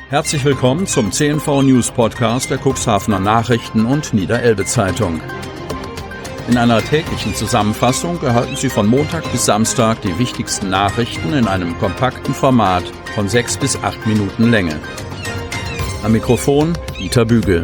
Herzlich willkommen zum CNV News Podcast der Cuxhavener Nachrichten und Niederelbe Zeitung. In einer täglichen Zusammenfassung erhalten Sie von Montag bis Samstag die wichtigsten Nachrichten in einem kompakten Format von 6 bis 8 Minuten Länge. Am Mikrofon Dieter Bügel.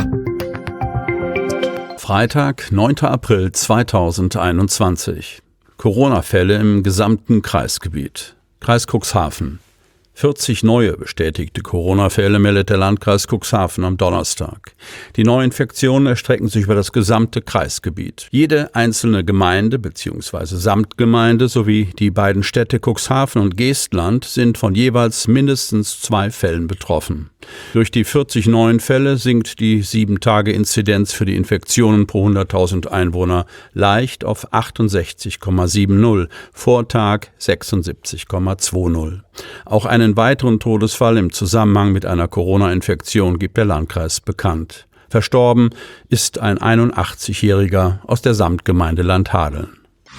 Freitag, 9. April 2021. Corona-Fälle im gesamten Kreisgebiet. Kreis Cuxhaven. 40 neue bestätigte Corona-Fälle meldet der Landkreis Cuxhaven am Donnerstag. Die Neuinfektionen erstrecken sich über das gesamte Kreisgebiet. Jede einzelne Gemeinde bzw. Samtgemeinde sowie die beiden Städte Cuxhaven und Geestland sind von jeweils mindestens 2 Fällen betroffen. Durch die 40 neuen Fälle sinkt die 7-Tage-Inzidenz für die Infektionen pro 100.000 Einwohner leicht auf 68,70, Vortag 76,20. Auch einen weiteren Todesfall im Zusammenhang mit einer Corona-Infektion gibt der Landkreis bekannt. Verstorben ist ein 81-Jähriger aus der Samtgemeinde Landhadeln.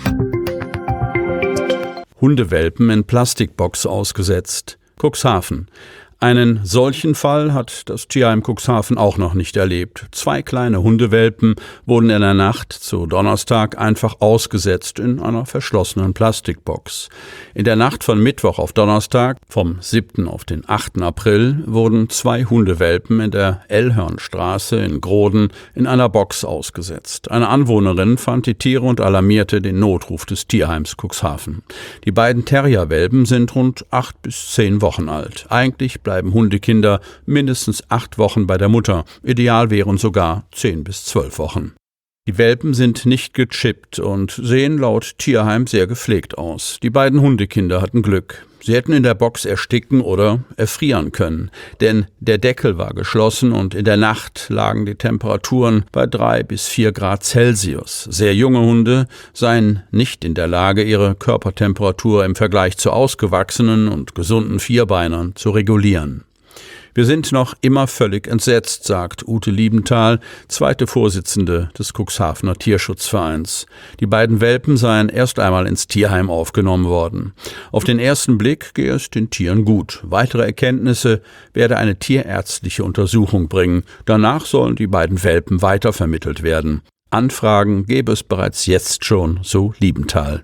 Hundewelpen in Plastikbox ausgesetzt. Cuxhaven. Einen solchen Fall hat das Tierheim Cuxhaven auch noch nicht erlebt. 2 kleine Hundewelpen wurden in der Nacht zu Donnerstag einfach ausgesetzt in einer verschlossenen Plastikbox. In der Nacht von Mittwoch auf Donnerstag, vom 7. auf den 8. April, wurden 2 Hundewelpen in der Ellhörnstraße in Groden in einer Box ausgesetzt. Eine Anwohnerin fand die Tiere und alarmierte den Notruf des Tierheims Cuxhaven. Die beiden Terrierwelpen sind rund 8 bis 10 Wochen alt. Eigentlich bleiben Hundekinder mindestens 8 Wochen bei der Mutter. Ideal wären sogar 10 bis 12 Wochen. Die Welpen sind nicht gechippt und sehen laut Tierheim sehr gepflegt aus. Die beiden Hundekinder hatten Glück. Sie hätten in der Box ersticken oder erfrieren können, denn der Deckel war geschlossen und in der Nacht lagen die Temperaturen bei 3 bis 4 Grad Celsius. Sehr junge Hunde seien nicht in der Lage, ihre Körpertemperatur im Vergleich zu ausgewachsenen und gesunden Vierbeinern zu regulieren. Wir sind noch immer völlig entsetzt, sagt Ute Liebenthal, zweite Vorsitzende des Cuxhavener Tierschutzvereins. Die beiden Welpen seien erst einmal ins Tierheim aufgenommen worden. Auf den ersten Blick gehe es den Tieren gut. Weitere Erkenntnisse werde eine tierärztliche Untersuchung bringen. Danach sollen die beiden Welpen weitervermittelt werden. Anfragen gäbe es bereits jetzt schon, so Liebenthal.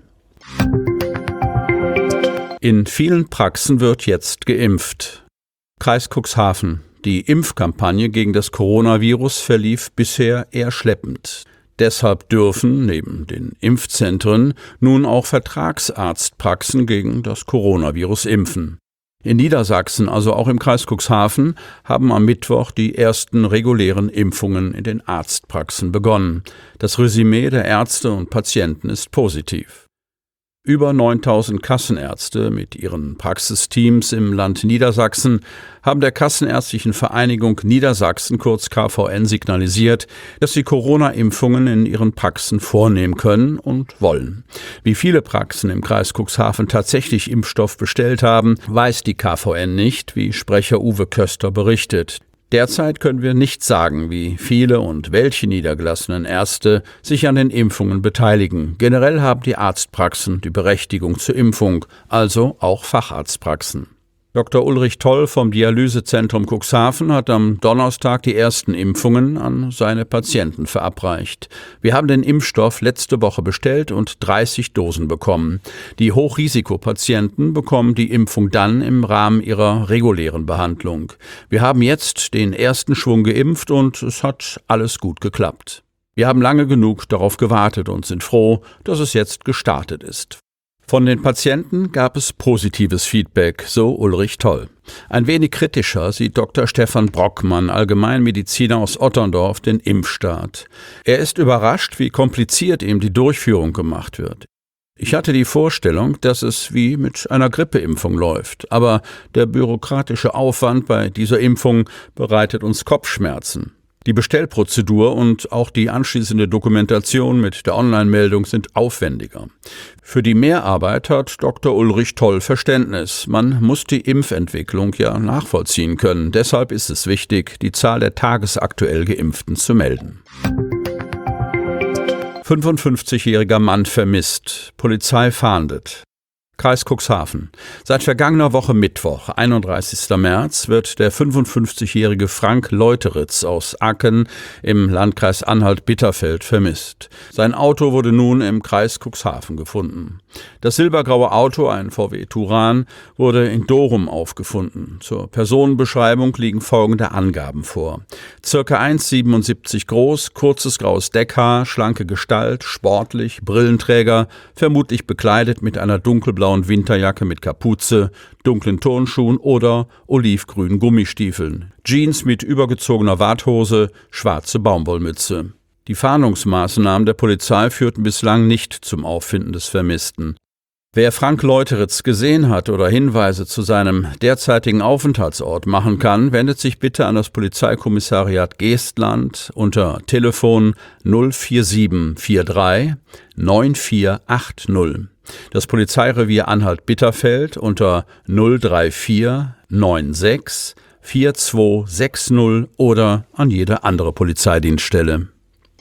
In vielen Praxen wird jetzt geimpft. Kreis Cuxhaven. Die Impfkampagne gegen das Coronavirus verlief bisher eher schleppend. Deshalb dürfen neben den Impfzentren nun auch Vertragsarztpraxen gegen das Coronavirus impfen. In Niedersachsen, also auch im Kreis Cuxhaven, haben am Mittwoch die ersten regulären Impfungen in den Arztpraxen begonnen. Das Resümee der Ärzte und Patienten ist positiv. Über 9.000 Kassenärzte mit ihren Praxisteams im Land Niedersachsen haben der Kassenärztlichen Vereinigung Niedersachsen, kurz KVN, signalisiert, dass sie Corona-Impfungen in ihren Praxen vornehmen können und wollen. Wie viele Praxen im Kreis Cuxhaven tatsächlich Impfstoff bestellt haben, weiß die KVN nicht, wie Sprecher Uwe Köster berichtet. Derzeit können wir nicht sagen, wie viele und welche niedergelassenen Ärzte sich an den Impfungen beteiligen. Generell haben die Arztpraxen die Berechtigung zur Impfung, also auch Facharztpraxen. Dr. Ulrich Toll vom Dialysezentrum Cuxhaven hat am Donnerstag die ersten Impfungen an seine Patienten verabreicht. Wir haben den Impfstoff letzte Woche bestellt und 30 Dosen bekommen. Die Hochrisikopatienten bekommen die Impfung dann im Rahmen ihrer regulären Behandlung. Wir haben jetzt den ersten Schwung geimpft und es hat alles gut geklappt. Wir haben lange genug darauf gewartet und sind froh, dass es jetzt gestartet ist. Von den Patienten gab es positives Feedback, so Ulrich Toll. Ein wenig kritischer sieht Dr. Stefan Brockmann, Allgemeinmediziner aus Otterndorf, den Impfstart. Er ist überrascht, wie kompliziert ihm die Durchführung gemacht wird. Ich hatte die Vorstellung, dass es wie mit einer Grippeimpfung läuft, aber der bürokratische Aufwand bei dieser Impfung bereitet uns Kopfschmerzen. Die Bestellprozedur und auch die anschließende Dokumentation mit der Online-Meldung sind aufwendiger. Für die Mehrarbeit hat Dr. Ulrich Toll Verständnis. Man muss die Impfentwicklung ja nachvollziehen können. Deshalb ist es wichtig, die Zahl der tagesaktuell Geimpften zu melden. 55-jähriger Mann vermisst. Polizei fahndet. Kreis Cuxhaven. Seit vergangener Woche Mittwoch, 31. März, wird der 55-jährige Frank Leuteritz aus Acken im Landkreis Anhalt-Bitterfeld vermisst. Sein Auto wurde nun im Kreis Cuxhaven gefunden. Das silbergraue Auto, ein VW Touran, wurde in Dorum aufgefunden. Zur Personenbeschreibung liegen folgende Angaben vor. Circa 1,77 groß, kurzes graues Deckhaar, schlanke Gestalt, sportlich, Brillenträger, vermutlich bekleidet mit einer dunkelblauen Winterjacke mit Kapuze, dunklen Turnschuhen oder olivgrünen Gummistiefeln, Jeans mit übergezogener Warthose, schwarze Baumwollmütze. Die Fahndungsmaßnahmen der Polizei führten bislang nicht zum Auffinden des Vermissten. Wer Frank Leuteritz gesehen hat oder Hinweise zu seinem derzeitigen Aufenthaltsort machen kann, wendet sich bitte an das Polizeikommissariat Geestland unter Telefon 04743 9480. Das Polizeirevier Anhalt-Bitterfeld unter 034 96 4260 oder an jede andere Polizeidienststelle.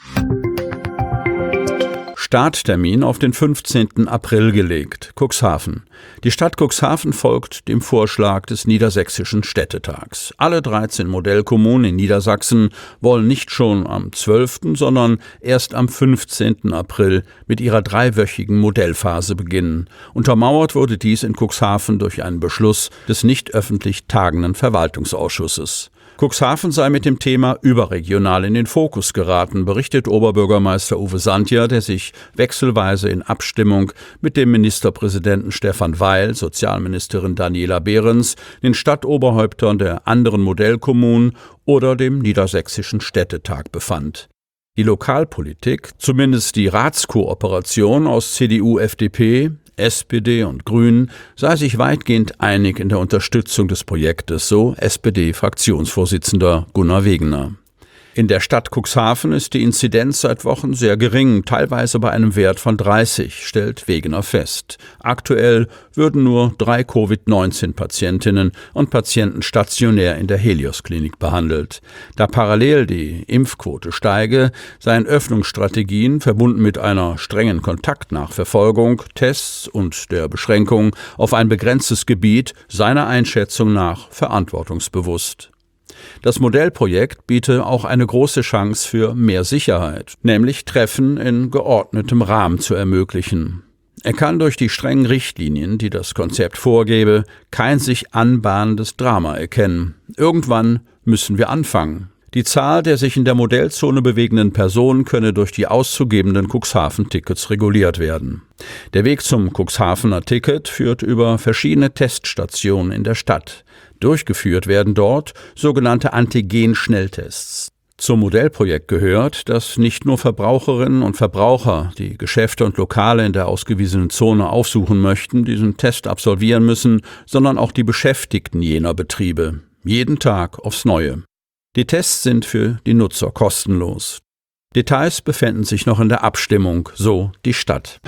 Starttermin auf den 15. April gelegt. Cuxhaven. Die Stadt Cuxhaven folgt dem Vorschlag des Niedersächsischen Städtetags. Alle 13 Modellkommunen in Niedersachsen wollen nicht schon am 12., sondern erst am 15. April mit ihrer 3-wöchigen Modellphase beginnen. Untermauert wurde dies in Cuxhaven durch einen Beschluss des nicht öffentlich tagenden Verwaltungsausschusses. Cuxhaven sei mit dem Thema überregional in den Fokus geraten, berichtet Oberbürgermeister Uwe Santja, der sich wechselweise in Abstimmung mit dem Ministerpräsidenten Stefan Weil, Sozialministerin Daniela Behrens, den Stadtoberhäuptern der anderen Modellkommunen oder dem Niedersächsischen Städtetag befand. Die Lokalpolitik, zumindest die Ratskooperation aus CDU, FDP, SPD und Grünen, sei sich weitgehend einig in der Unterstützung des Projektes, so SPD-Fraktionsvorsitzender Gunnar Wegener. In der Stadt Cuxhaven ist die Inzidenz seit Wochen sehr gering, teilweise bei einem Wert von 30, stellt Wegener fest. Aktuell würden nur 3 Covid-19-Patientinnen und Patienten stationär in der Helios-Klinik behandelt. Da parallel die Impfquote steige, seien Öffnungsstrategien verbunden mit einer strengen Kontaktnachverfolgung, Tests und der Beschränkung auf ein begrenztes Gebiet seiner Einschätzung nach verantwortungsbewusst. Das Modellprojekt biete auch eine große Chance für mehr Sicherheit, nämlich Treffen in geordnetem Rahmen zu ermöglichen. Er kann durch die strengen Richtlinien, die das Konzept vorgebe, kein sich anbahnendes Drama erkennen. Irgendwann müssen wir anfangen. Die Zahl der sich in der Modellzone bewegenden Personen könne durch die auszugebenden Cuxhaven-Tickets reguliert werden. Der Weg zum Cuxhavener Ticket führt über verschiedene Teststationen in der Stadt. Durchgeführt werden dort sogenannte Antigen-Schnelltests. Zum Modellprojekt gehört, dass nicht nur Verbraucherinnen und Verbraucher, die Geschäfte und Lokale in der ausgewiesenen Zone aufsuchen möchten, diesen Test absolvieren müssen, sondern auch die Beschäftigten jener Betriebe. Jeden Tag aufs Neue. Die Tests sind für die Nutzer kostenlos. Details befänden sich noch in der Abstimmung, so die Stadt.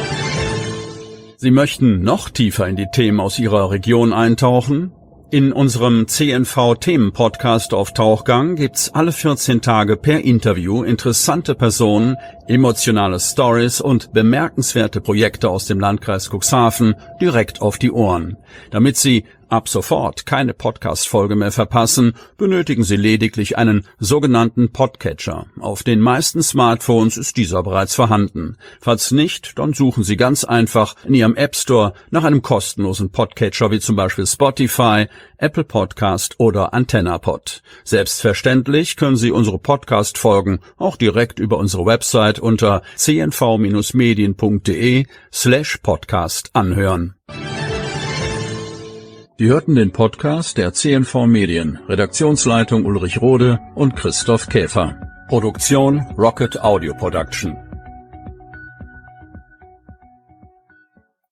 Sie möchten noch tiefer in die Themen aus Ihrer Region eintauchen? In unserem CNV-Themen-Podcast auf Tauchgang gibt's alle 14 Tage per Interview interessante Personen, emotionale Stories und bemerkenswerte Projekte aus dem Landkreis Cuxhaven direkt auf die Ohren. Damit Sie ab sofort keine Podcast-Folge mehr verpassen, benötigen Sie lediglich einen sogenannten Podcatcher. Auf den meisten Smartphones ist dieser bereits vorhanden. Falls nicht, dann suchen Sie ganz einfach in Ihrem App Store nach einem kostenlosen Podcatcher wie zum Beispiel Spotify, Apple Podcast oder AntennaPod. Selbstverständlich können Sie unsere Podcast-Folgen auch direkt über unsere Website unter cnv-medien.de/podcast anhören. Sie hörten den Podcast der CNV Medien, Redaktionsleitung Ulrich Rode und Christoph Käfer. Produktion Rocket Audio Production.